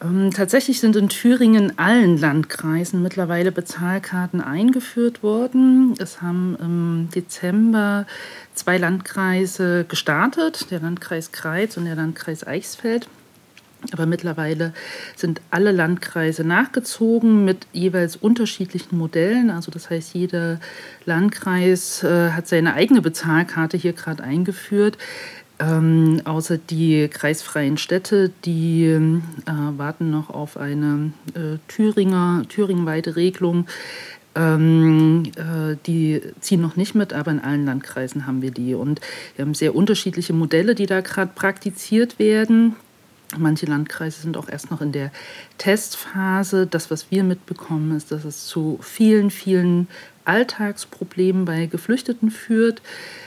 Tatsächlich sind in Thüringen in allen Landkreisen mittlerweile Bezahlkarten eingeführt worden. Es haben im Dezember 2 Landkreise gestartet, der Landkreis Greiz und der Landkreis Eichsfeld. Aber mittlerweile sind alle Landkreise nachgezogen mit jeweils unterschiedlichen Modellen. Also das heißt, jeder Landkreis hat seine eigene Bezahlkarte hier gerade eingeführt. Außer die kreisfreien Städte, die warten noch auf eine thüringenweite Regelung. Die ziehen noch nicht mit, aber in allen Landkreisen haben wir die. Und wir haben sehr unterschiedliche Modelle, die da gerade praktiziert werden. Manche Landkreise sind auch erst noch in der Testphase. Das, was wir mitbekommen, ist, dass es zu vielen, vielen Alltagsproblemen bei Geflüchteten führt,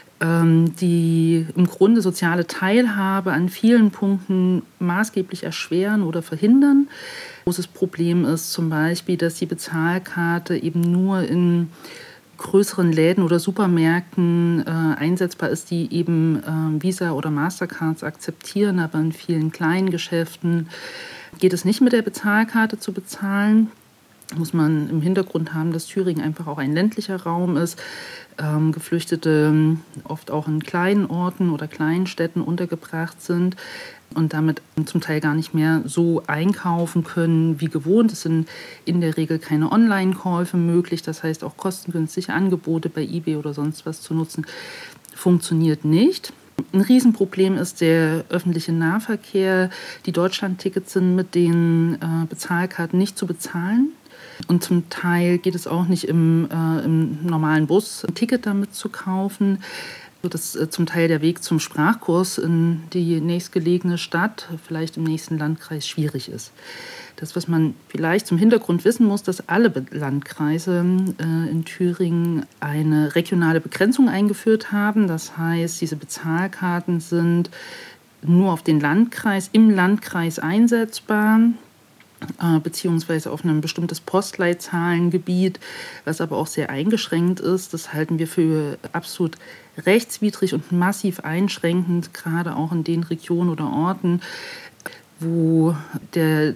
die im Grunde soziale Teilhabe an vielen Punkten maßgeblich erschweren oder verhindern. Großes Problem ist zum Beispiel, dass die Bezahlkarte eben nur in größeren Läden oder Supermärkten einsetzbar ist, die eben Visa oder Mastercards akzeptieren, aber in vielen kleinen Geschäften geht es nicht mit der Bezahlkarte zu bezahlen. Muss man im Hintergrund haben, dass Thüringen einfach auch ein ländlicher Raum ist, Geflüchtete oft auch in kleinen Orten oder kleinen Städten untergebracht sind und damit zum Teil gar nicht mehr so einkaufen können wie gewohnt. Es sind in der Regel keine Online-Käufe möglich, das heißt auch kostengünstige Angebote bei eBay oder sonst was zu nutzen, funktioniert nicht. Ein Riesenproblem ist der öffentliche Nahverkehr. Die Deutschlandtickets sind mit den Bezahlkarten nicht zu bezahlen. Und zum Teil geht es auch nicht im normalen Bus, ein Ticket damit zu kaufen, sodass zum Teil der Weg zum Sprachkurs in die nächstgelegene Stadt, vielleicht im nächsten Landkreis, schwierig ist. Das, was man vielleicht zum Hintergrund wissen muss, dass alle Landkreise in Thüringen eine regionale Begrenzung eingeführt haben. Das heißt, diese Bezahlkarten sind nur auf den Landkreis, im Landkreis einsetzbar, beziehungsweise auf ein bestimmtes Postleitzahlengebiet, was aber auch sehr eingeschränkt ist. Das halten wir für absolut rechtswidrig und massiv einschränkend, gerade auch in den Regionen oder Orten, wo der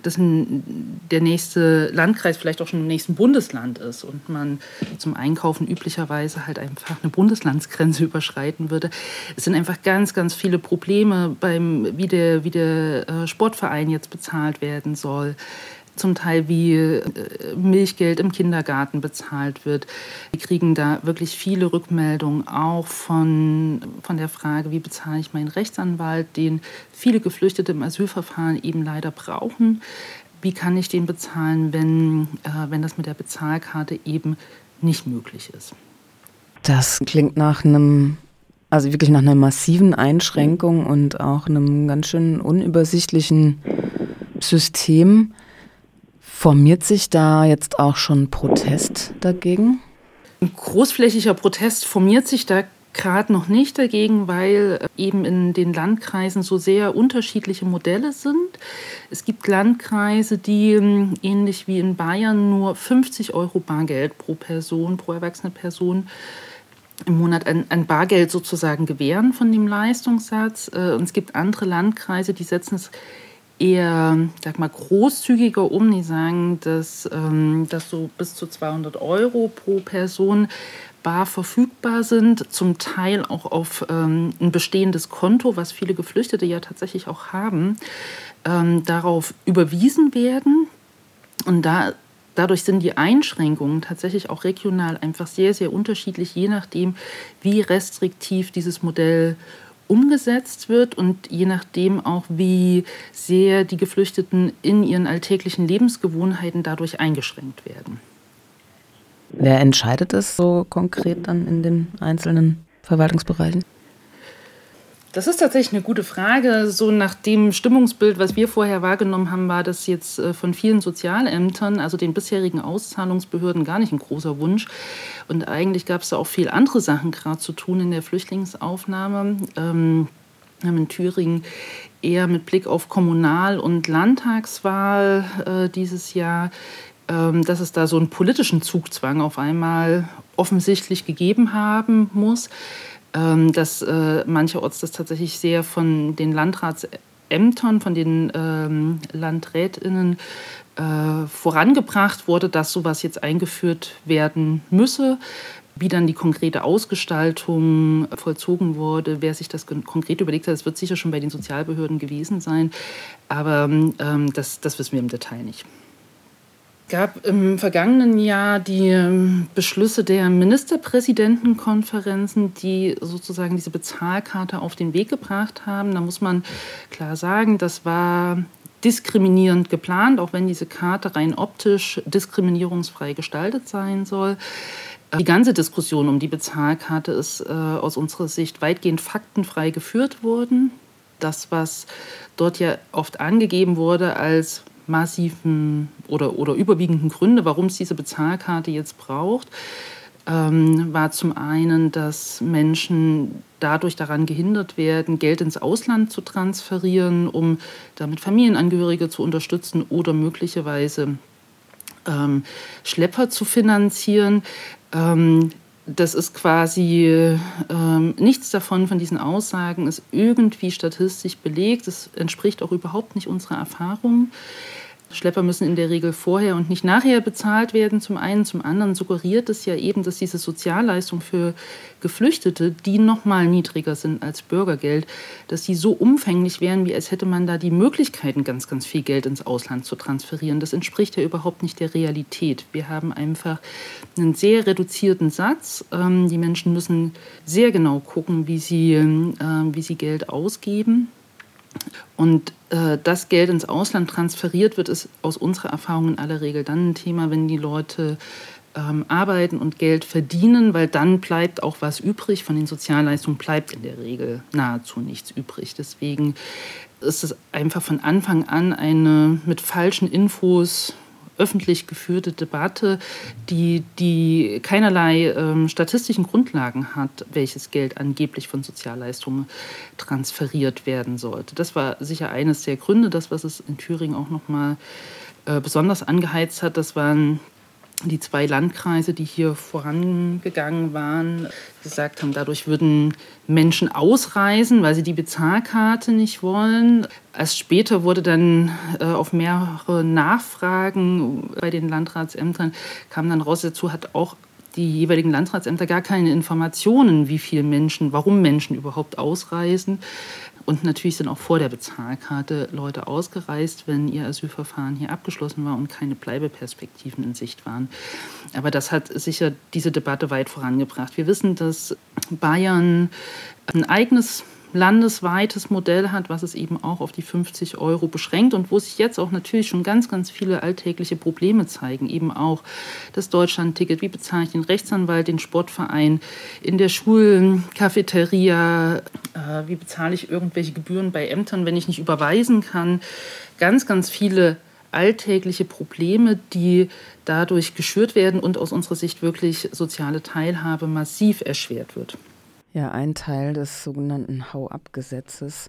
nächste Landkreis vielleicht auch schon im nächsten Bundesland ist und man zum Einkaufen üblicherweise halt einfach eine Bundeslandsgrenze überschreiten würde. Es sind einfach ganz, ganz viele Probleme wie der Sportverein jetzt bezahlt werden soll. Zum Teil wie Milchgeld im Kindergarten bezahlt wird. Wir kriegen da wirklich viele Rückmeldungen auch von der Frage, wie bezahle ich meinen Rechtsanwalt, den viele Geflüchtete im Asylverfahren eben leider brauchen. Wie kann ich den bezahlen, wenn das mit der Bezahlkarte eben nicht möglich ist? Das klingt wirklich nach einer massiven Einschränkung und auch einem ganz schön unübersichtlichen System. Formiert sich da jetzt auch schon Protest dagegen? Ein großflächiger Protest formiert sich da gerade noch nicht dagegen, weil eben in den Landkreisen so sehr unterschiedliche Modelle sind. Es gibt Landkreise, die ähnlich wie in Bayern nur 50 € Bargeld pro Person, pro erwachsene Person im Monat an Bargeld sozusagen gewähren von dem Leistungssatz. Und es gibt andere Landkreise, die setzen es eher, großzügiger um. Die sagen, dass so bis zu 200 € pro Person bar verfügbar sind, zum Teil auch auf ein bestehendes Konto, was viele Geflüchtete ja tatsächlich auch haben, darauf überwiesen werden. Und dadurch sind die Einschränkungen tatsächlich auch regional einfach sehr, sehr unterschiedlich, je nachdem, wie restriktiv dieses Modell umgesetzt wird und je nachdem auch, wie sehr die Geflüchteten in ihren alltäglichen Lebensgewohnheiten dadurch eingeschränkt werden. Wer entscheidet es so konkret dann in den einzelnen Verwaltungsbereichen? Das ist tatsächlich eine gute Frage. So nach dem Stimmungsbild, was wir vorher wahrgenommen haben, war das jetzt von vielen Sozialämtern, also den bisherigen Auszahlungsbehörden, gar nicht ein großer Wunsch. Und eigentlich gab es da auch viel andere Sachen gerade zu tun in der Flüchtlingsaufnahme. Wir haben in Thüringen eher mit Blick auf Kommunal- und Landtagswahl dieses Jahr, dass es da so einen politischen Zugzwang auf einmal offensichtlich gegeben haben muss. Dass mancherorts das tatsächlich sehr von den Landratsämtern Ämtern, von den LandrätInnen vorangebracht wurde, dass sowas jetzt eingeführt werden müsse. Wie dann die konkrete Ausgestaltung vollzogen wurde, wer sich das konkret überlegt hat, das wird sicher schon bei den Sozialbehörden gewesen sein, aber das wissen wir im Detail nicht. Es gab im vergangenen Jahr die Beschlüsse der Ministerpräsidentenkonferenzen, die sozusagen diese Bezahlkarte auf den Weg gebracht haben. Da muss man klar sagen, das war diskriminierend geplant, auch wenn diese Karte rein optisch diskriminierungsfrei gestaltet sein soll. Die ganze Diskussion um die Bezahlkarte ist aus unserer Sicht weitgehend faktenfrei geführt worden. Das, was dort ja oft angegeben wurde als massiven oder überwiegenden Gründe, warum es diese Bezahlkarte jetzt braucht, war zum einen, dass Menschen dadurch daran gehindert werden, Geld ins Ausland zu transferieren, um damit Familienangehörige zu unterstützen oder möglicherweise Schlepper zu finanzieren. Das ist quasi nichts davon, von diesen Aussagen ist irgendwie statistisch belegt. Das entspricht auch überhaupt nicht unserer Erfahrung. Schlepper müssen in der Regel vorher und nicht nachher bezahlt werden, zum einen. Zum anderen suggeriert es ja eben, dass diese Sozialleistung für Geflüchtete, die noch mal niedriger sind als Bürgergeld, dass die so umfänglich wären, wie als hätte man da die Möglichkeiten, ganz, ganz viel Geld ins Ausland zu transferieren. Das entspricht ja überhaupt nicht der Realität. Wir haben einfach einen sehr reduzierten Satz. Die Menschen müssen sehr genau gucken, wie sie Geld ausgeben. Und das Geld ins Ausland transferiert wird, ist aus unserer Erfahrung in aller Regel dann ein Thema, wenn die Leute arbeiten und Geld verdienen, weil dann bleibt auch was übrig. Von den Sozialleistungen bleibt in der Regel nahezu nichts übrig. Deswegen ist es einfach von Anfang an eine mit falschen Infos öffentlich geführte Debatte, die keinerlei statistischen Grundlagen hat, welches Geld angeblich von Sozialleistungen transferiert werden sollte. Das war sicher eines der Gründe, das, was es in Thüringen auch noch mal besonders angeheizt hat. Das waren die 2 Landkreise, die hier vorangegangen waren, gesagt haben, dadurch würden Menschen ausreisen, weil sie die Bezahlkarte nicht wollen. Erst später wurde dann auf mehrere Nachfragen bei den Landratsämtern, kam dann raus, dazu hat auch die jeweiligen Landratsämter gar keine Informationen, warum Menschen überhaupt ausreisen. Und natürlich sind auch vor der Bezahlkarte Leute ausgereist, wenn ihr Asylverfahren hier abgeschlossen war und keine Bleibeperspektiven in Sicht waren. Aber das hat sicher diese Debatte weit vorangebracht. Wir wissen, dass Bayern ein eigenes landesweites Modell hat, was es eben auch auf die 50 € beschränkt und wo sich jetzt auch natürlich schon ganz, ganz viele alltägliche Probleme zeigen. Eben auch das Deutschlandticket, wie bezahle ich den Rechtsanwalt, den Sportverein, in der Schulcafeteria, wie bezahle ich irgendwelche Gebühren bei Ämtern, wenn ich nicht überweisen kann. Ganz, ganz viele alltägliche Probleme, die dadurch geschürt werden und aus unserer Sicht wirklich soziale Teilhabe massiv erschwert wird. Ja, ein Teil des sogenannten Hau-ab-Gesetzes.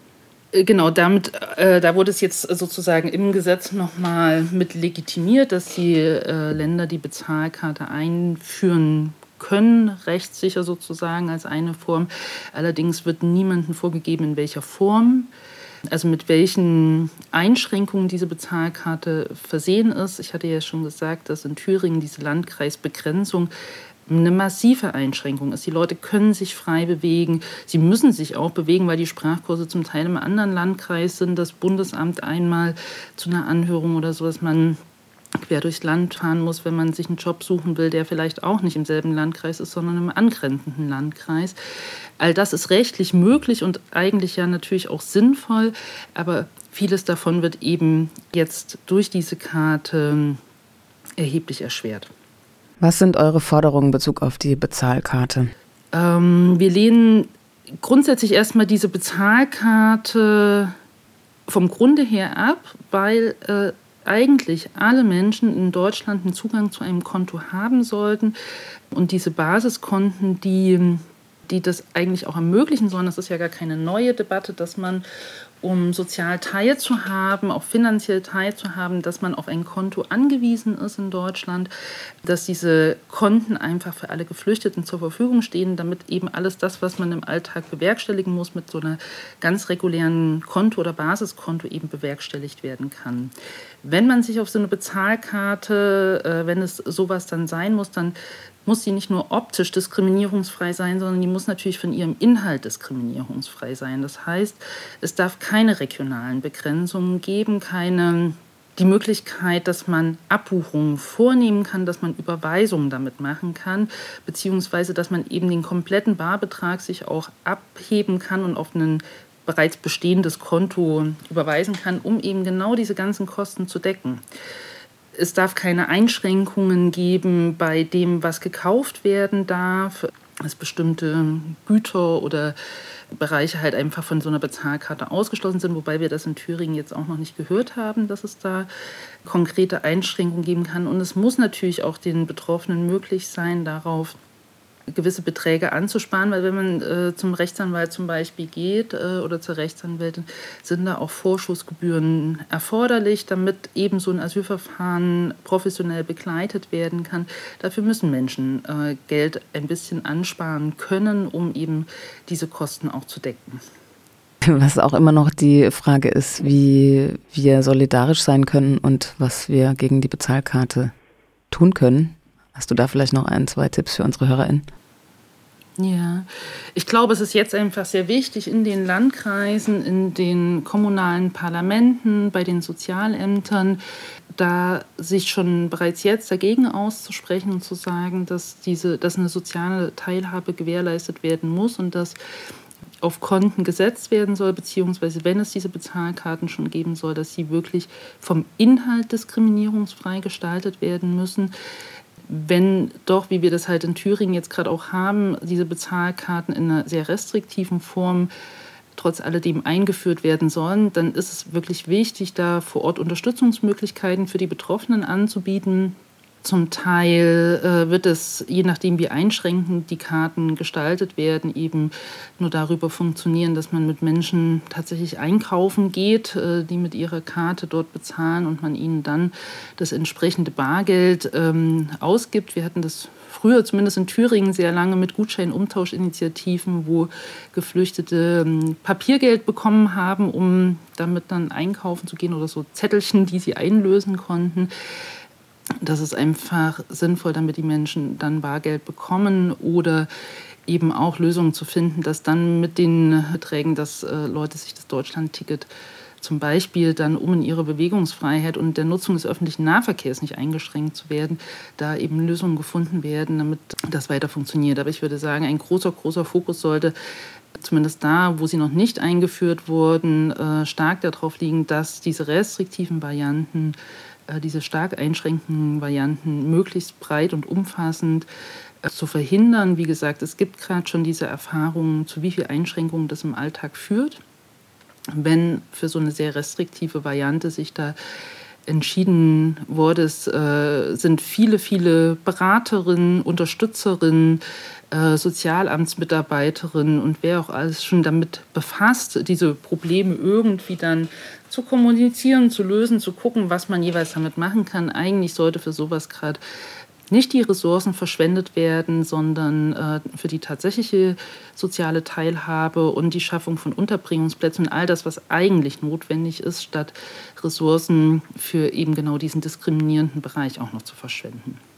Genau, da wurde es jetzt sozusagen im Gesetz nochmal mit legitimiert, dass die Länder die Bezahlkarte einführen können, rechtssicher sozusagen als eine Form. Allerdings wird niemandem vorgegeben, in welcher Form, also mit welchen Einschränkungen diese Bezahlkarte versehen ist. Ich hatte ja schon gesagt, dass in Thüringen diese Landkreisbegrenzung eine massive Einschränkung ist. Die Leute können sich frei bewegen. Sie müssen sich auch bewegen, weil die Sprachkurse zum Teil im anderen Landkreis sind. Das Bundesamt einmal zu einer Anhörung oder so, dass man quer durchs Land fahren muss, wenn man sich einen Job suchen will, der vielleicht auch nicht im selben Landkreis ist, sondern im angrenzenden Landkreis. All das ist rechtlich möglich und eigentlich ja natürlich auch sinnvoll, aber vieles davon wird eben jetzt durch diese Karte erheblich erschwert. Was sind eure Forderungen in Bezug auf die Bezahlkarte? Wir lehnen grundsätzlich erstmal diese Bezahlkarte vom Grunde her ab, weil eigentlich alle Menschen in Deutschland einen Zugang zu einem Konto haben sollten. Und diese Basiskonten, die das eigentlich auch ermöglichen sollen, das ist ja gar keine neue Debatte, dass man um sozial teilzuhaben, auch finanziell teilzuhaben, dass man auf ein Konto angewiesen ist in Deutschland, dass diese Konten einfach für alle Geflüchteten zur Verfügung stehen, damit eben alles das, was man im Alltag bewerkstelligen muss, mit so einer ganz regulären Konto oder Basiskonto eben bewerkstelligt werden kann. Wenn man sich auf so eine Bezahlkarte, wenn es sowas dann sein muss, dann muss sie nicht nur optisch diskriminierungsfrei sein, sondern die muss natürlich von ihrem Inhalt diskriminierungsfrei sein. Das heißt, es darf keine regionalen Begrenzungen geben, die Möglichkeit, dass man Abbuchungen vornehmen kann, dass man Überweisungen damit machen kann, beziehungsweise dass man eben den kompletten Barbetrag sich auch abheben kann und auf ein bereits bestehendes Konto überweisen kann, um eben genau diese ganzen Kosten zu decken. Es darf keine Einschränkungen geben bei dem, was gekauft werden darf, dass bestimmte Güter oder Bereiche halt einfach von so einer Bezahlkarte ausgeschlossen sind, wobei wir das in Thüringen jetzt auch noch nicht gehört haben, dass es da konkrete Einschränkungen geben kann. Und es muss natürlich auch den Betroffenen möglich sein, darauf gewisse Beträge anzusparen, weil wenn man zum Rechtsanwalt zum Beispiel geht oder zur Rechtsanwältin, sind da auch Vorschussgebühren erforderlich, damit eben so ein Asylverfahren professionell begleitet werden kann. Dafür müssen Menschen Geld ein bisschen ansparen können, um eben diese Kosten auch zu decken. Was auch immer noch die Frage ist, wie wir solidarisch sein können und was wir gegen die Bezahlkarte tun können. Hast du da vielleicht noch 1, 2 Tipps für unsere HörerInnen? Ja, ich glaube, es ist jetzt einfach sehr wichtig in den Landkreisen, in den kommunalen Parlamenten, bei den Sozialämtern, da sich schon bereits jetzt dagegen auszusprechen und zu sagen, dass eine soziale Teilhabe gewährleistet werden muss und dass auf Konten gesetzt werden soll, beziehungsweise wenn es diese Bezahlkarten schon geben soll, dass sie wirklich vom Inhalt diskriminierungsfrei gestaltet werden müssen. Wenn doch, wie wir das halt in Thüringen jetzt gerade auch haben, diese Bezahlkarten in einer sehr restriktiven Form trotz alledem eingeführt werden sollen, dann ist es wirklich wichtig, da vor Ort Unterstützungsmöglichkeiten für die Betroffenen anzubieten. Zum Teil wird es, je nachdem wie einschränkend die Karten gestaltet werden, eben nur darüber funktionieren, dass man mit Menschen tatsächlich einkaufen geht, die mit ihrer Karte dort bezahlen und man ihnen dann das entsprechende Bargeld ausgibt. Wir hatten das früher, zumindest in Thüringen, sehr lange mit Gutscheinumtauschinitiativen, wo Geflüchtete Papiergeld bekommen haben, um damit dann einkaufen zu gehen oder so Zettelchen, die sie einlösen konnten. Das ist einfach sinnvoll, damit die Menschen dann Bargeld bekommen oder eben auch Lösungen zu finden, dass dann mit den Beträgen, dass Leute sich das Deutschland-Ticket zum Beispiel dann, um in ihre Bewegungsfreiheit und der Nutzung des öffentlichen Nahverkehrs nicht eingeschränkt zu werden, da eben Lösungen gefunden werden, damit das weiter funktioniert. Aber ich würde sagen, ein großer Fokus sollte zumindest da, wo sie noch nicht eingeführt wurden, stark darauf liegen, dass diese restriktiven Varianten, diese stark einschränkenden Varianten möglichst breit und umfassend zu verhindern. Wie gesagt, es gibt gerade schon diese Erfahrungen, zu wie viel Einschränkungen das im Alltag führt. Wenn für so eine sehr restriktive Variante sich da entschieden wurde, es sind viele Beraterinnen, Unterstützerinnen, Sozialamtsmitarbeiterinnen und wer auch alles schon damit befasst, diese Probleme irgendwie dann zu kommunizieren, zu lösen, zu gucken, was man jeweils damit machen kann. Eigentlich sollte für sowas gerade nicht die Ressourcen verschwendet werden, sondern für die tatsächliche soziale Teilhabe und die Schaffung von Unterbringungsplätzen und all das, was eigentlich notwendig ist, statt Ressourcen für eben genau diesen diskriminierenden Bereich auch noch zu verschwenden.